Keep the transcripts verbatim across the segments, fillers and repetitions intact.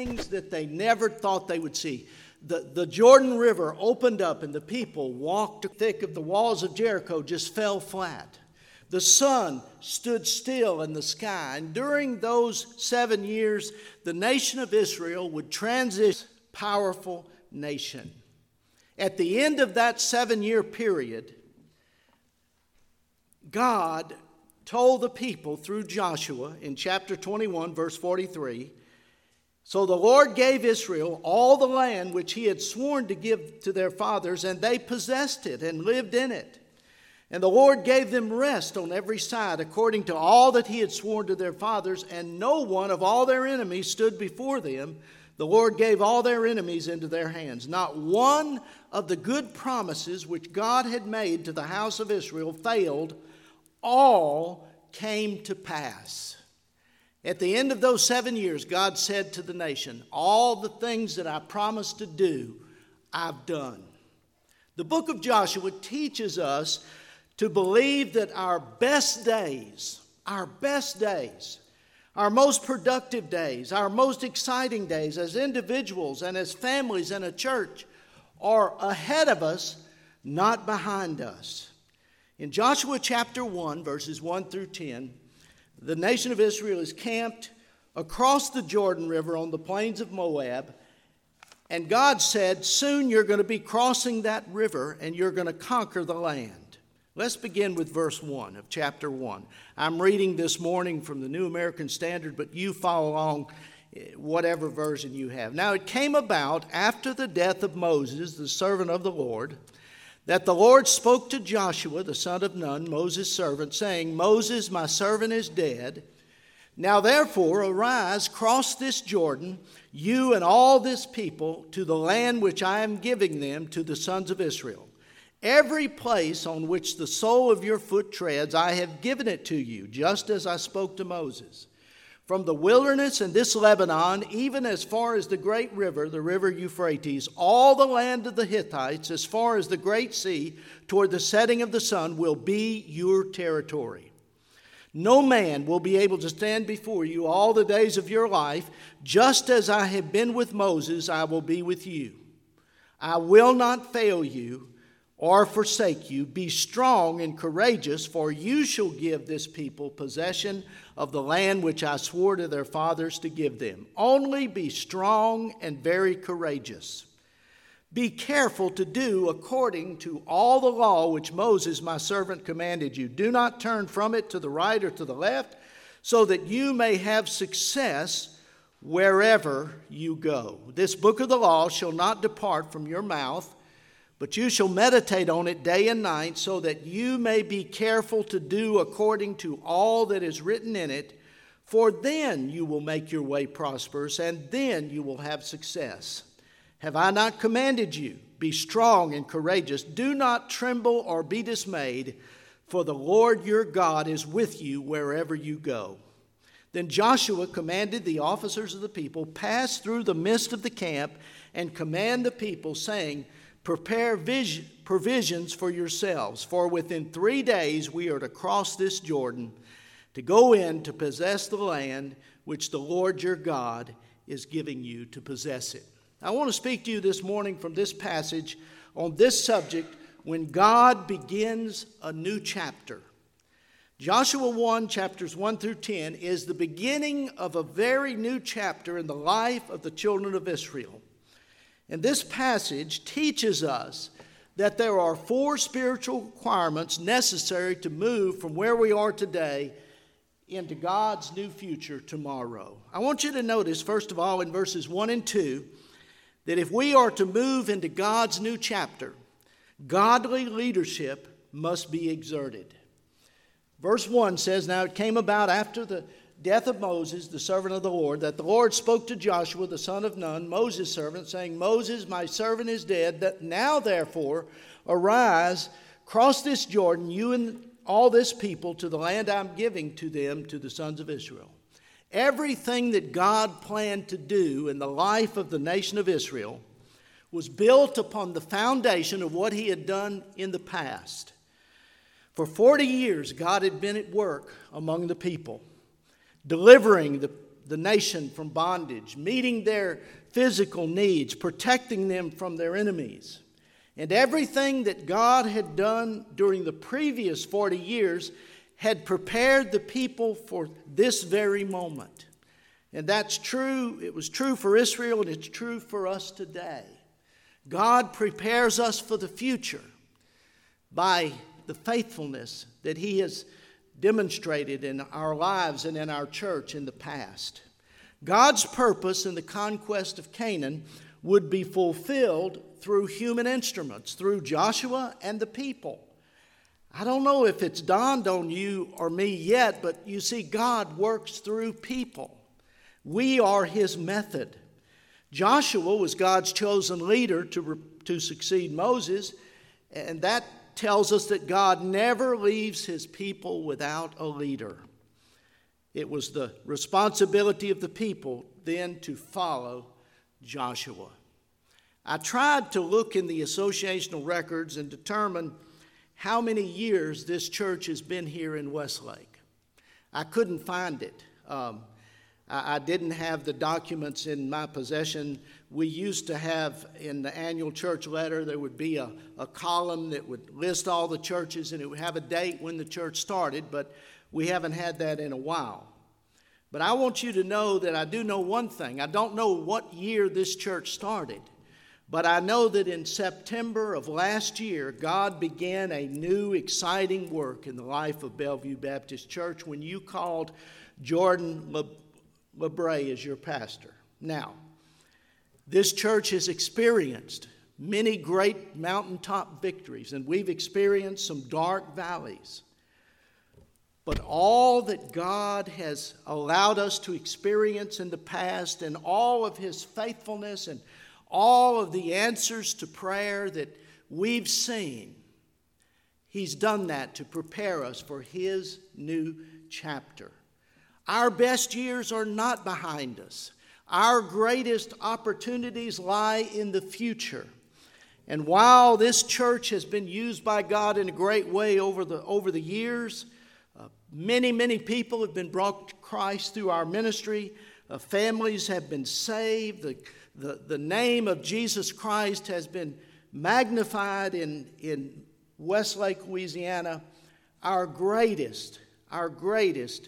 things that they never thought they would see. The, the Jordan River opened up and the people walked thick of the walls of Jericho just fell flat. The sun stood still in the sky. And during those seven years, the nation of Israel would transition to a powerful nation. At the end of that seven-year period, God told the people through Joshua in chapter twenty-one, verse forty-three, so the Lord gave Israel all the land which he had sworn to give to their fathers, and they possessed it and lived in it. And the Lord gave them rest on every side, according to all that he had sworn to their fathers, and no one of all their enemies stood before them. The Lord gave all their enemies into their hands. Not one of the good promises which God had made to the house of Israel failed. All came to pass. At the end of those seven years, God said to the nation, all the things that I promised to do, I've done. The book of Joshua teaches us to believe that our best days, our best days, our most productive days, our most exciting days as individuals and as families and a church are ahead of us, not behind us. In Joshua chapter one, verses one through ten, the nation of Israel is camped across the Jordan River on the plains of Moab. And God said, soon you're going to be crossing that river and you're going to conquer the land. Let's begin with verse one of chapter one. I'm reading this morning from the New American Standard, but you follow along whatever version you have. Now it came about after the death of Moses, the servant of the Lord, that the Lord spoke to Joshua, the son of Nun, Moses' servant, saying, Moses, my servant, is dead. Now therefore arise, cross this Jordan, you and all this people, to the land which I am giving them to the sons of Israel. Every place on which the sole of your foot treads, I have given it to you, just as I spoke to Moses. From the wilderness and this Lebanon, even as far as the great river, the river Euphrates, all the land of the Hittites, as far as the great sea, toward the setting of the sun, will be your territory. No man will be able to stand before you all the days of your life. Just as I have been with Moses, I will be with you. I will not fail you or forsake you. Be strong and courageous, for you shall give this people possession of the land which I swore to their fathers to give them. Only be strong and very courageous. Be careful to do according to all the law which Moses my servant commanded you. Do not turn from it to the right or to the left, so that you may have success wherever you go. This book of the law shall not depart from your mouth, but you shall meditate on it day and night, so that you may be careful to do according to all that is written in it. For then you will make your way prosperous, and then you will have success. Have I not commanded you? Be strong and courageous. Do not tremble or be dismayed, for the Lord your God is with you wherever you go. Then Joshua commanded the officers of the people, pass through the midst of the camp and command the people, saying, prepare vision, provisions for yourselves, for within three days we are to cross this Jordan to go in to possess the land which the Lord your God is giving you to possess it. I want to speak to you this morning from this passage on this subject, when God begins a new chapter. Joshua one, chapters one through ten, is the beginning of a very new chapter in the life of the children of Israel. And this passage teaches us that there are four spiritual requirements necessary to move from where we are today into God's new future tomorrow. I want you to notice, first of all, in verses one and two, that if we are to move into God's new chapter, godly leadership must be exerted. Verse one says, now it came about after the death of Moses, the servant of the Lord, that the Lord spoke to Joshua, the son of Nun, Moses' servant, saying, Moses, my servant, is dead. That now, therefore, arise, cross this Jordan, you and all this people, to the land I'm giving to them, to the sons of Israel. Everything that God planned to do in the life of the nation of Israel was built upon the foundation of what he had done in the past. For forty years, God had been at work among the people, delivering the, the nation from bondage, meeting their physical needs, protecting them from their enemies. And everything that God had done during the previous forty years had prepared the people for this very moment. And that's true. It was true for Israel, and it's true for us today. God prepares us for the future by the faithfulness that He has demonstrated in our lives and in our church in the past. God's purpose in the conquest of Canaan would be fulfilled through human instruments, through Joshua and the people. I don't know if it's dawned on you or me yet, but you see, God works through people. We are His method. Joshua was God's chosen leader to, to succeed Moses, and that tells us that God never leaves His people without a leader. It was the responsibility of the people then to follow Joshua. I tried to look in the associational records and determine how many years this church has been here in Westlake. I couldn't find it. Um, I, I didn't have the documents in my possession. We used to have in the annual church letter, there would be a, a column that would list all the churches, and it would have a date when the church started, but we haven't had that in a while. But I want you to know that I do know one thing. I don't know what year this church started, but I know that in September of last year, God began a new, exciting work in the life of Bellevue Baptist Church when you called Jordan Le- LeBray as your pastor. Now, this church has experienced many great mountaintop victories, and we've experienced some dark valleys. But all that God has allowed us to experience in the past, and all of His faithfulness and all of the answers to prayer that we've seen, He's done that to prepare us for His new chapter. Our best years are not behind us. Our greatest opportunities lie in the future. And while this church has been used by God in a great way over the, over the years, uh, many, many people have been brought to Christ through our ministry. Uh, families have been saved. The, the, the name of Jesus Christ has been magnified in, in Westlake, Louisiana. Our greatest, our greatest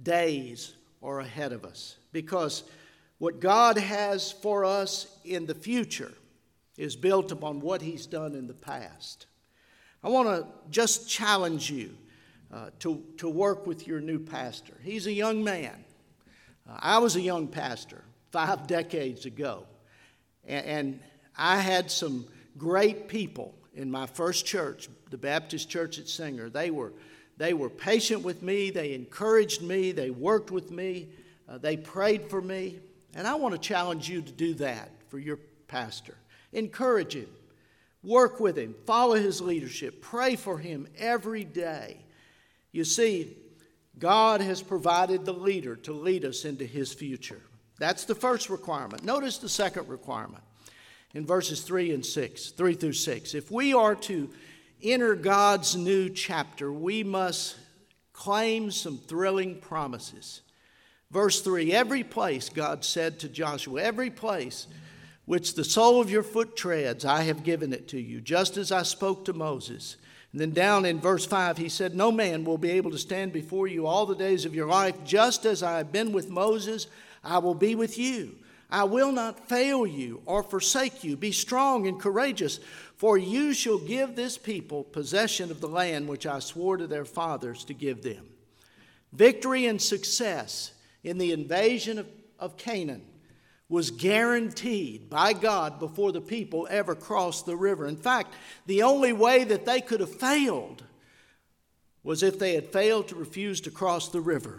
days are ahead of us, because what God has for us in the future is built upon what He's done in the past. I want to just challenge you uh, to, to work with your new pastor. He's a young man. Uh, I was a young pastor five decades ago, and, and I had some great people in my first church, the Baptist Church at Singer. They were, they were patient with me. They encouraged me. They worked with me. Uh, they prayed for me. And I want to challenge you to do that for your pastor. Encourage him. Work with him. Follow his leadership. Pray for him every day. You see, God has provided the leader to lead us into His future. That's the first requirement. Notice the second requirement in verses three and six, three through six. If we are to enter God's new chapter, we must claim some thrilling promises. Verse three, every place, God said to Joshua, every place which the sole of your foot treads, I have given it to you, just as I spoke to Moses. And then down in verse five, He said, no man will be able to stand before you all the days of your life. Just as I have been with Moses, I will be with you. I will not fail you or forsake you. Be strong and courageous, for you shall give this people possession of the land which I swore to their fathers to give them. Victory and success in the invasion of, of Canaan was guaranteed by God before the people ever crossed the river. In fact, the only way that they could have failed was if they had failed to refuse to cross the river.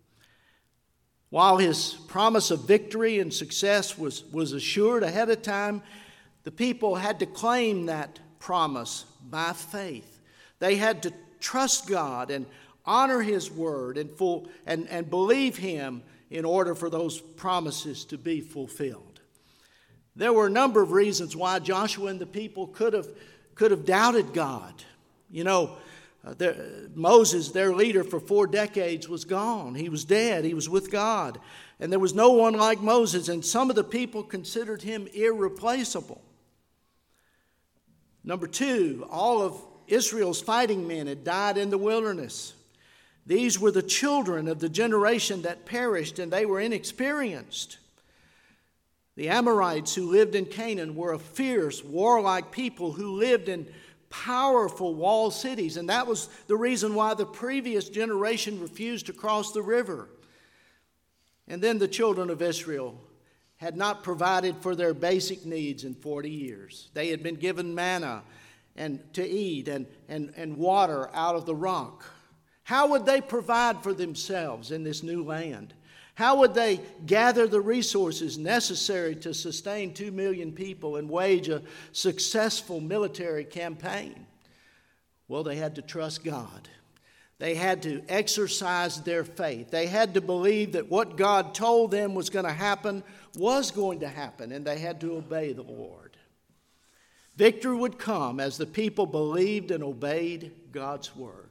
While His promise of victory and success was, was assured ahead of time, the people had to claim that promise by faith. They had to trust God and honor His word and, full, and, and believe Him in order for those promises to be fulfilled. There were a number of reasons why Joshua and the people could have, could have doubted God. You know, Uh, their, Moses, their leader for four decades, was gone. He was dead. He was with God. And there was no one like Moses, and some of the people considered him irreplaceable. Number two, all of Israel's fighting men had died in the wilderness. These were the children of the generation that perished, and they were inexperienced. The Amorites who lived in Canaan were a fierce, warlike people who lived in powerful walled cities, and that was the reason why the previous generation refused to cross the river. And then the children of Israel had not provided for their basic needs in forty years. They had been given manna and to eat and, and, and water out of the rock. How would they provide for themselves in this new land? How would they gather the resources necessary to sustain two million people and wage a successful military campaign? Well, they had to trust God. They had to exercise their faith. They had to believe that what God told them was going to happen was going to happen, and they had to obey the Lord. Victory would come as the people believed and obeyed God's word.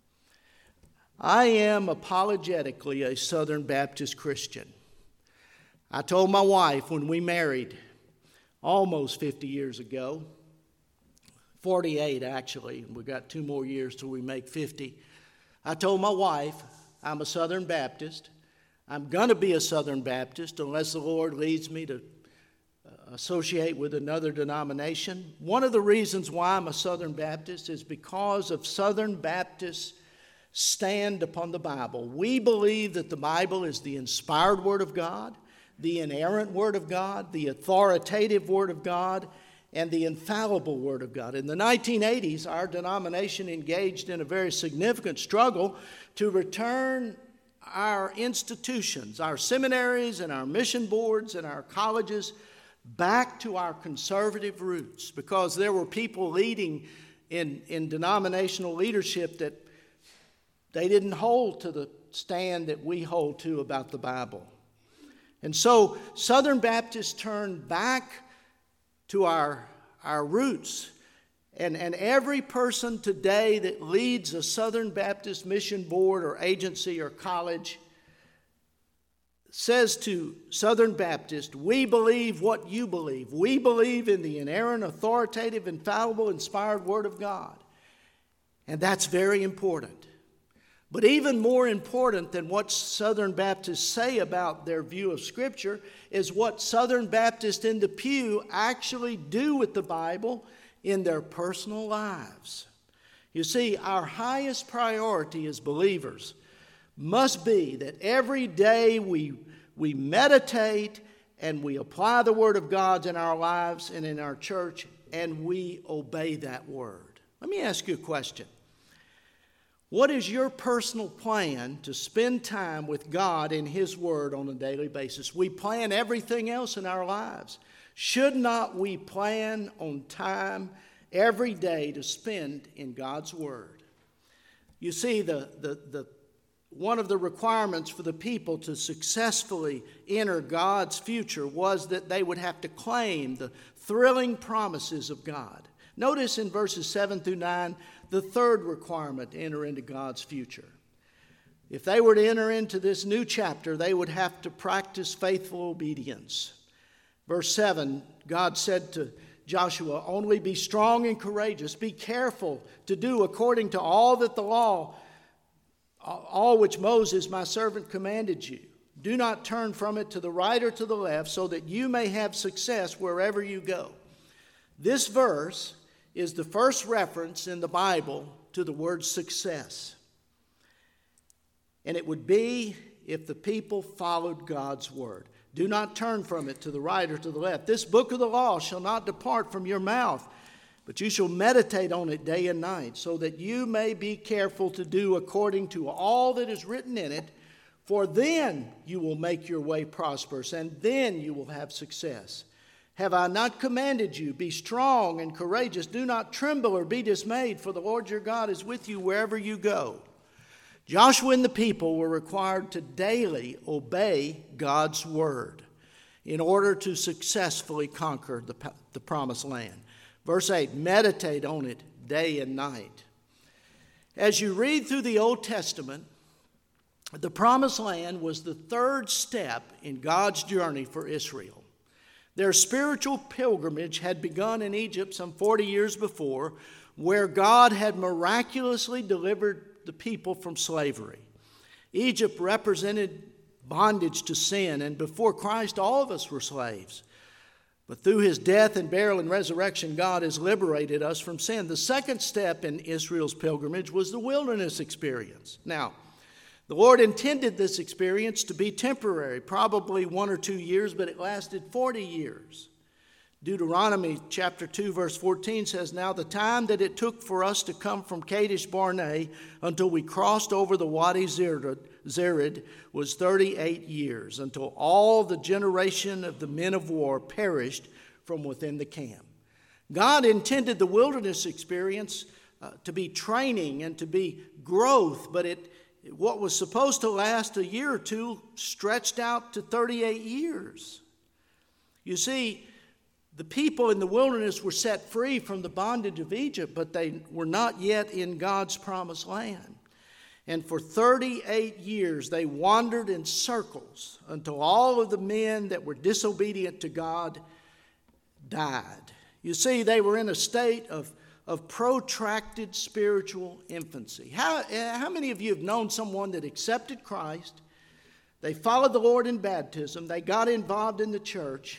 I am apologetically a Southern Baptist Christian. I told my wife when we married almost fifty years ago, forty-eight actually, and we've got two more years till we make fifty. I told my wife, I'm a Southern Baptist. I'm going to be a Southern Baptist unless the Lord leads me to associate with another denomination. One of the reasons why I'm a Southern Baptist is because of Southern Baptists' stand upon the Bible. We believe that the Bible is the inspired Word of God, the inerrant Word of God, the authoritative Word of God, and the infallible Word of God. In the nineteen eighties, our denomination engaged in a very significant struggle to return our institutions, our seminaries and our mission boards and our colleges back to our conservative roots, because there were people leading in, in denominational leadership that they didn't hold to the stand that we hold to about the Bible. And so Southern Baptists turned back to our, our roots. And, and every person today that leads a Southern Baptist mission board or agency or college says to Southern Baptist, we believe what you believe. We believe in the inerrant, authoritative, infallible, inspired Word of God. And that's very important. But even more important than what Southern Baptists say about their view of Scripture is what Southern Baptists in the pew actually do with the Bible in their personal lives. You see, our highest priority as believers must be that every day we, we meditate and we apply the Word of God in our lives and in our church, and we obey that Word. Let me ask you a question. What is your personal plan to spend time with God in His Word on a daily basis? We plan everything else in our lives. Should not we plan on time every day to spend in God's Word? You see, the, the, the, one of the requirements for the people to successfully enter God's future was that they would have to claim the thrilling promises of God. Notice in verses seven through nine, the third requirement to enter into God's future. If they were to enter into this new chapter, they would have to practice faithful obedience. Verse seven, God said to Joshua, only be strong and courageous. Be careful to do according to all that the law, all which Moses, my servant, commanded you. Do not turn from it to the right or to the left, so that you may have success wherever you go. This verse is the first reference in the Bible to the word success. And it would be if the people followed God's word. Do not turn from it to the right or to the left. This book of the law shall not depart from your mouth, but you shall meditate on it day and night, so that you may be careful to do according to all that is written in it, for then you will make your way prosperous, and then you will have success. Have I not commanded you? Be strong and courageous. Do not tremble or be dismayed, for the Lord your God is with you wherever you go. Joshua and the people were required to daily obey God's word in order to successfully conquer the, the promised land. Verse eight, meditate on it day and night. As you read through the Old Testament, the Promised Land was the third step in God's journey for Israel. Their spiritual pilgrimage had begun in Egypt some forty years before, where God had miraculously delivered the people from slavery. Egypt represented bondage to sin, and before Christ, all of us were slaves. But through his death and burial and resurrection, God has liberated us from sin. The second step in Israel's pilgrimage was the wilderness experience. Now, the Lord intended this experience to be temporary, probably one or two years, but it lasted forty years. Deuteronomy chapter two, verse fourteen says, "Now the time that it took for us to come from Kadesh Barnea until we crossed over the Wadi Zered was thirty-eight years, until all the generation of the men of war perished from within the camp." God intended the wilderness experience uh, to be training and to be growth, but it what was supposed to last a year or two stretched out to thirty-eight years. You see, the people in the wilderness were set free from the bondage of Egypt, but they were not yet in God's promised land. And for thirty-eight years they wandered in circles until all of the men that were disobedient to God died. You see, they were in a state of, of protracted spiritual infancy. How, how many of you have known someone that accepted Christ, they followed the Lord in baptism, they got involved in the church,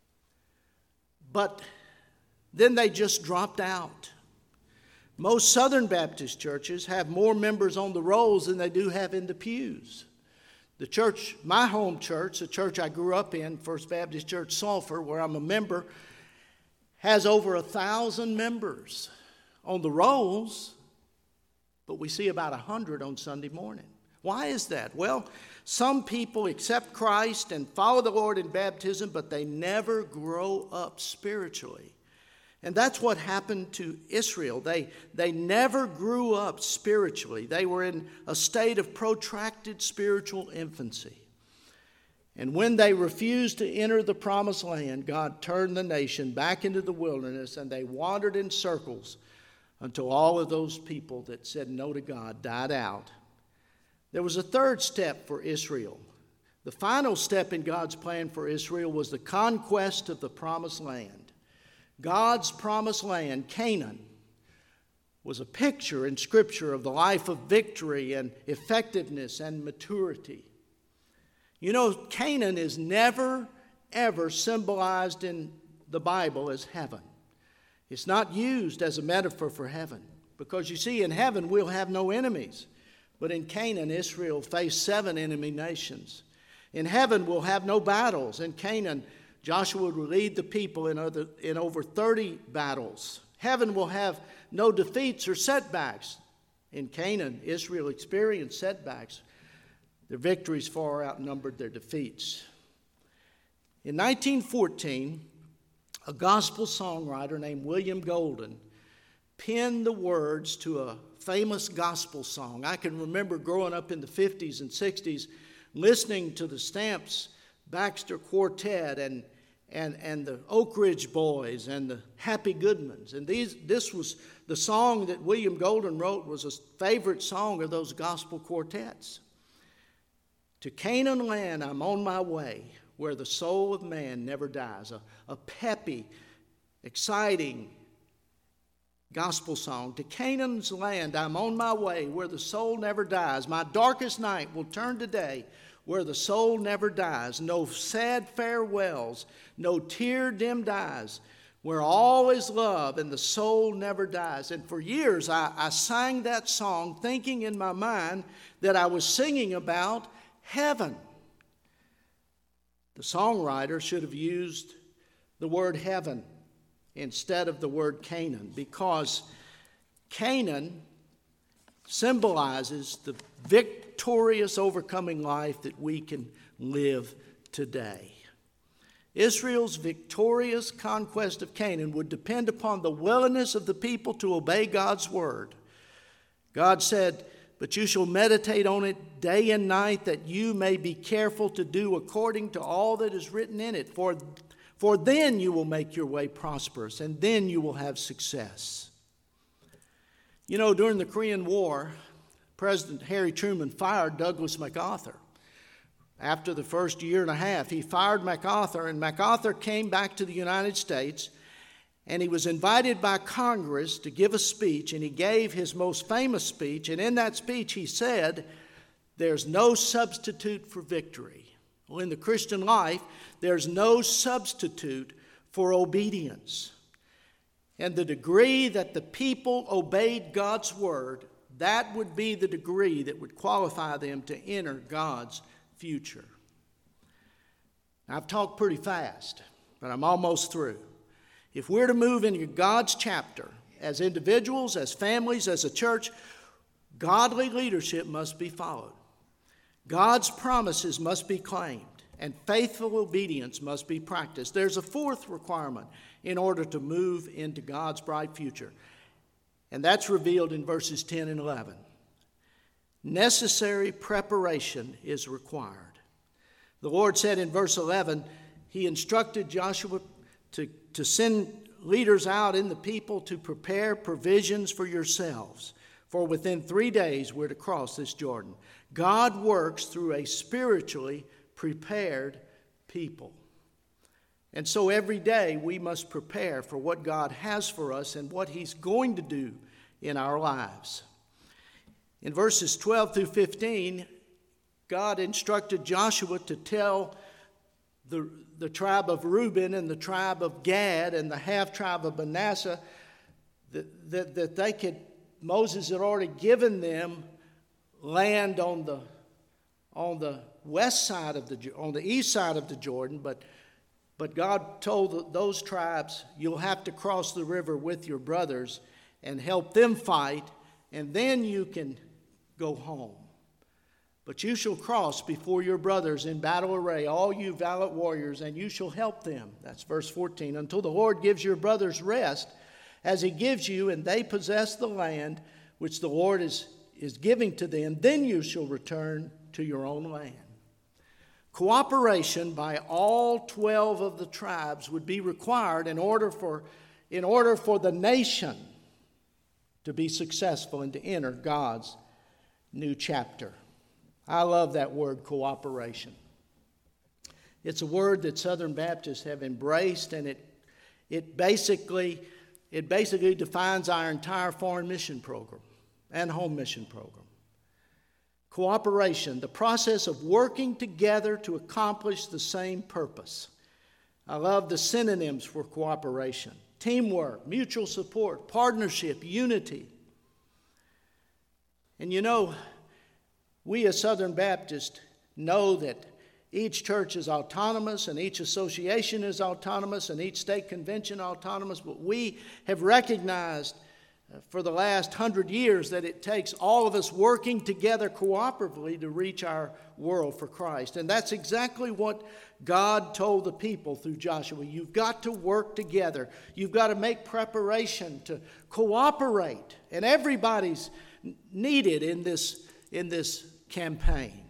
but then they just dropped out? Most Southern Baptist churches have more members on the rolls than they do have in the pews. The church, my home church, the church I grew up in, First Baptist Church Sulphur, where I'm a member, has over a thousand members on the rolls, but we see about a hundred on Sunday morning. Why is that? Well, some people accept Christ and follow the Lord in baptism, but they never grow up spiritually. And that's what happened to Israel. They, they never grew up spiritually. They were in a state of protracted spiritual infancy. And when they refused to enter the promised land, God turned the nation back into the wilderness, and they wandered in circles until all of those people that said no to God died out. There was a third step for Israel. The final step in God's plan for Israel was the conquest of the promised land. God's promised land, Canaan, was a picture in Scripture of the life of victory and effectiveness and maturity. You know, Canaan is never, ever symbolized in the Bible as heaven. It's not used as a metaphor for heaven, because you see, in heaven we'll have no enemies. But in Canaan, Israel faced seven enemy nations. In heaven, we'll have no battles. In Canaan, Joshua would lead the people in, other, in over thirty battles. Heaven will have no defeats or setbacks. In Canaan, Israel experienced setbacks. Their victories far outnumbered their defeats. In nineteen fourteen, a gospel songwriter named William Golden penned the words to a famous gospel song. I can remember growing up in the fifties and sixties, listening to the Stamps Baxter Quartet and and and the Oak Ridge Boys and the Happy Goodmans. And these this was the song that William Golden wrote, was a favorite song of those gospel quartets. To Canaan land I'm on my way, where the soul of man never dies. A, a peppy, exciting gospel song. To Canaan's land I'm on my way, where the soul never dies. My darkest night will turn to day, where the soul never dies. No sad farewells, no tear-dimmed eyes, where all is love and the soul never dies. And for years I, I sang that song thinking in my mind that I was singing about heaven. The songwriter should have used the word heaven instead of the word Canaan, because Canaan symbolizes the victorious, overcoming life that we can live today. Israel's victorious conquest of Canaan would depend upon the willingness of the people to obey God's word. God said, "But you shall meditate on it day and night, that you may be careful to do according to all that is written in it. For, for then you will make your way prosperous, and then you will have success." You know, during the Korean War, President Harry Truman fired Douglas MacArthur. After the first year and a half, he fired MacArthur, and MacArthur came back to the United States, and he was invited by Congress to give a speech, and he gave his most famous speech, and in that speech he said, "There's no substitute for victory." Well, in the Christian life, there's no substitute for obedience. And the degree that the people obeyed God's word, that would be the degree that would qualify them to enter God's future. Now, I've talked pretty fast, but I'm almost through. If we're to move into God's chapter, as individuals, as families, as a church, godly leadership must be followed. God's promises must be claimed, and faithful obedience must be practiced. There's a fourth requirement in order to move into God's bright future, and that's revealed in verses ten and eleven. Necessary preparation is required. The Lord said in verse eleven, He instructed Joshua to, to send leaders out in the people to prepare provisions for yourselves, for within three days we're to cross this Jordan. God works through a spiritually prepared people. And so every day we must prepare for what God has for us and what He's going to do in our lives. In verses twelve through fifteen, God instructed Joshua to tell the, the tribe of Reuben and the tribe of Gad and the half-tribe of Manasseh that, that, that they could, Moses had already given them land on the, on the west side of the, on the east side of the Jordan, but, but God told those tribes, you'll have to cross the river with your brothers and help them fight, and then you can go home. But you shall cross before your brothers in battle array, all you valiant warriors, and you shall help them. That's verse fourteen. Until the Lord gives your brothers rest, as He gives you, and they possess the land which the Lord is, is giving to them, then you shall return to your own land. Cooperation by all twelve of the tribes would be required in order for, in order for the nation to be successful and to enter God's new chapter. I love that word, cooperation. It's a word that Southern Baptists have embraced, and it it basically it basically defines our entire foreign mission program and home mission program. Cooperation, the process of working together to accomplish the same purpose. I love the synonyms for cooperation: teamwork, mutual support, partnership, unity. And you know, we as Southern Baptists know that each church is autonomous and each association is autonomous and each state convention autonomous, but we have recognized for the last hundred years that it takes all of us working together cooperatively to reach our world for Christ. And that's exactly what God told the people through Joshua. You've got to work together. You've got to make preparation to cooperate. And everybody's needed in this, in this campaign.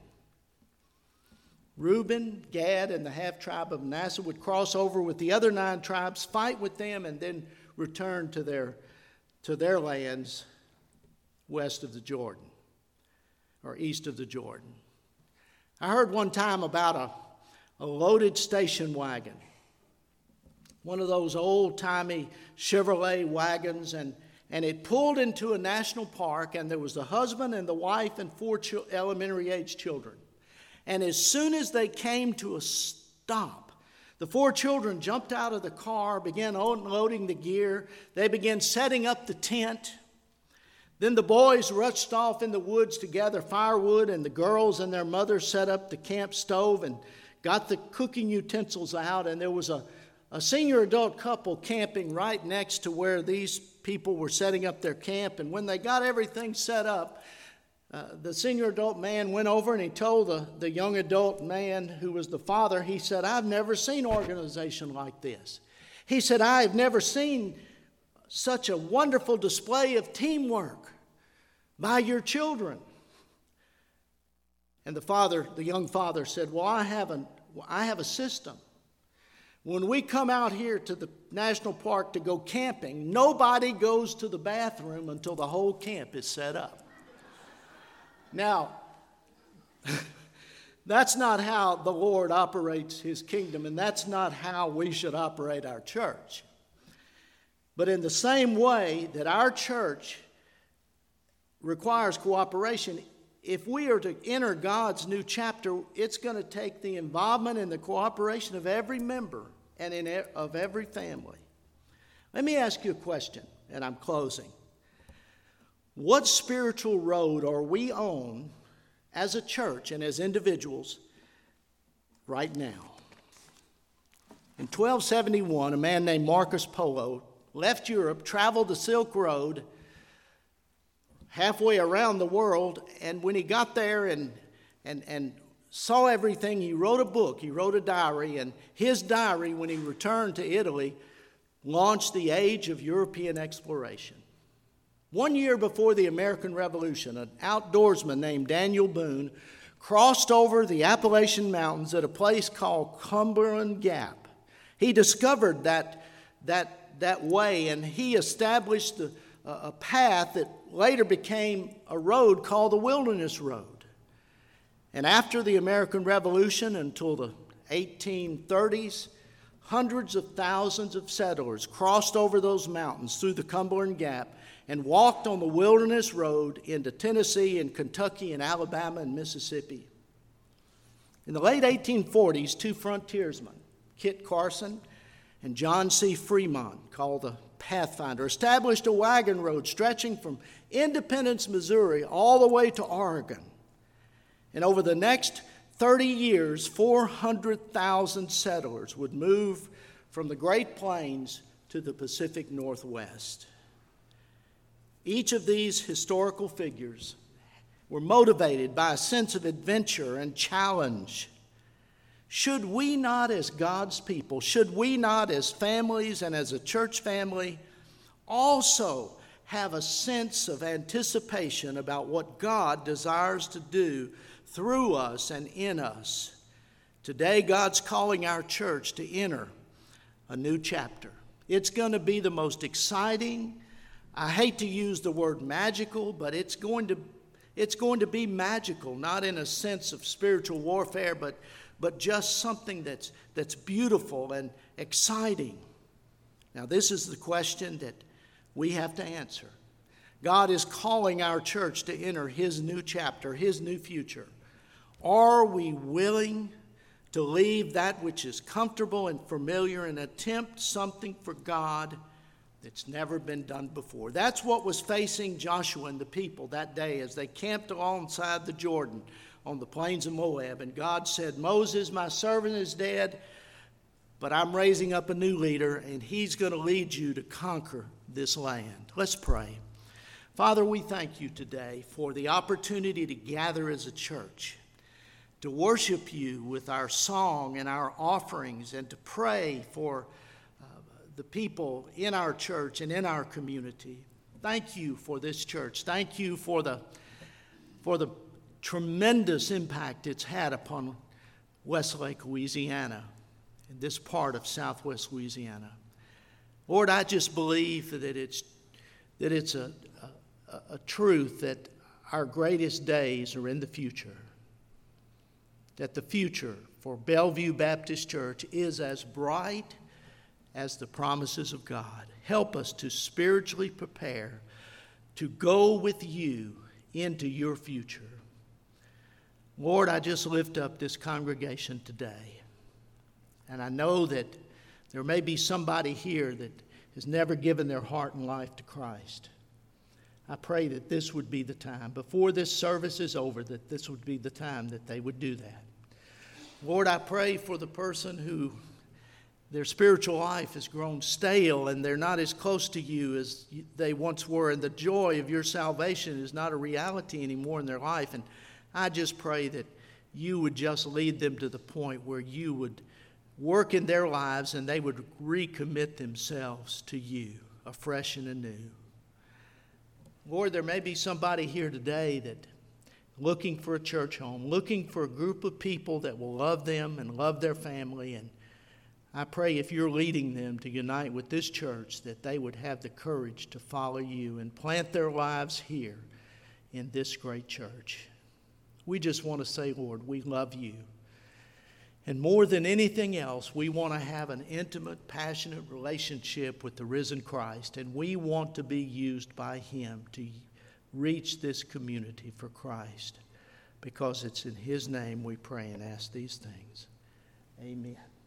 Reuben, Gad, and the half-tribe of Manasseh would cross over with the other nine tribes, fight with them, and then return to their, to their lands west of the Jordan, or east of the Jordan. I heard one time about a, a loaded station wagon, one of those old-timey Chevrolet wagons, and And it pulled into a national park, and there was the husband and the wife and four ch- elementary-age children. And as soon as they came to a stop, the four children jumped out of the car, began unloading the gear. They began setting up the tent. Then the boys rushed off in the woods to gather firewood, and the girls and their mother set up the camp stove and got the cooking utensils out. And there was a, a senior adult couple camping right next to where these people were setting up their camp. And when they got everything set up, uh, the senior adult man went over and he told the, the young adult man who was the father, he said, I've never seen an organization like this. He said, I've never seen such a wonderful display of teamwork by your children. And the father, the young father said, well, I have, an, I have a system. When we come out here to the national park to go camping, nobody goes to the bathroom until the whole camp is set up. Now, that's not how the Lord operates his kingdom, and that's not how we should operate our church. But in the same way that our church requires cooperation, if we are to enter God's new chapter, it's going to take the involvement and the cooperation of every member and in e- of every family. Let me ask you a question, and I'm closing. What spiritual road are we on as a church and as individuals right now? In twelve seventy-one, a man named Marcus Polo left Europe, traveled the Silk Road, halfway around the world, and when he got there and and and saw everything, he wrote a book, he wrote a diary, and his diary, when he returned to Italy, launched the age of European exploration. One year before the American Revolution, an outdoorsman named Daniel Boone crossed over the Appalachian Mountains at a place called Cumberland Gap. He discovered that, that, that way, and he established the a path that later became a road called the Wilderness Road. And after the American Revolution until the eighteen thirties, hundreds of thousands of settlers crossed over those mountains through the Cumberland Gap and walked on the Wilderness Road into Tennessee and Kentucky and Alabama and Mississippi. In the late eighteen forties, two frontiersmen, Kit Carson and John C. Fremont, called the Pathfinder, established a wagon road stretching from Independence, Missouri, all the way to Oregon. And over the next thirty years, four hundred thousand settlers would move from the Great Plains to the Pacific Northwest. Each of these historical figures were motivated by a sense of adventure and challenge. Should we not, as God's people, should we not, as families and as a church family, also have a sense of anticipation about what God desires to do through us and in us? Today, God's calling our church to enter a new chapter. It's going to be the most exciting, I hate to use the word magical, but it's going to, it's going to be magical, not in a sense of spiritual warfare, but but just something that's that's beautiful and exciting. Now, this is the question that we have to answer. God is calling our church to enter his new chapter, his new future. Are we willing to leave that which is comfortable and familiar and attempt something for God that's never been done before? That's what was facing Joshua and the people that day as they camped alongside the Jordan on the plains of Moab. And God said, Moses, my servant, is dead, but I'm raising up a new leader, and he's going to lead you to conquer this land. Let's pray. Father, we thank you today for the opportunity to gather as a church, to worship you with our song and our offerings, and to pray for uh, the people in our church and in our community. Thank you for this church. Thank you for the for the tremendous impact it's had upon Westlake, Louisiana, in this part of southwest Louisiana. Lord, I just believe that it's that it's a, a, a truth that our greatest days are in the future, that the future for Bellevue Baptist Church is as bright as the promises of God. Help us to spiritually prepare to go with you into your future. Lord, I just lift up this congregation today. And I know that there may be somebody here that has never given their heart and life to Christ. I pray that this would be the time, before this service is over, that this would be the time that they would do that. Lord, I pray for the person who their spiritual life has grown stale and they're not as close to you as they once were, and the joy of your salvation is not a reality anymore in their life. And I just pray that you would just lead them to the point where you would work in their lives and they would recommit themselves to you afresh and anew. Lord, there may be somebody here today that looking for a church home, looking for a group of people that will love them and love their family. And I pray if you're leading them to unite with this church, that they would have the courage to follow you and plant their lives here in this great church. We just want to say, Lord, we love you. And more than anything else, we want to have an intimate, passionate relationship with the risen Christ. And we want to be used by him to reach this community for Christ. Because it's in his name we pray and ask these things. Amen.